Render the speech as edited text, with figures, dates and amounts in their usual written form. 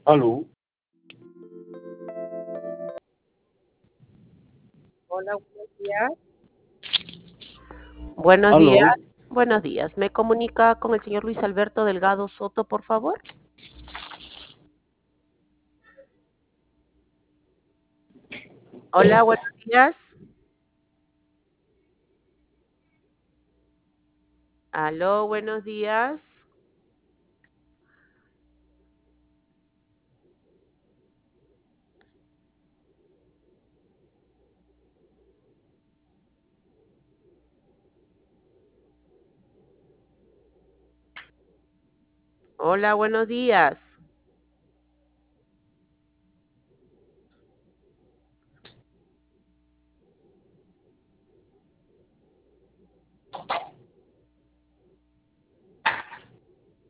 Aló, Hola, buenos días. Buenos días, aló. buenos días. ¿Me comunica con el señor Luis Alberto Delgado Soto, por favor? Hola, buenos días. Aló, buenos días. Hola, buenos días.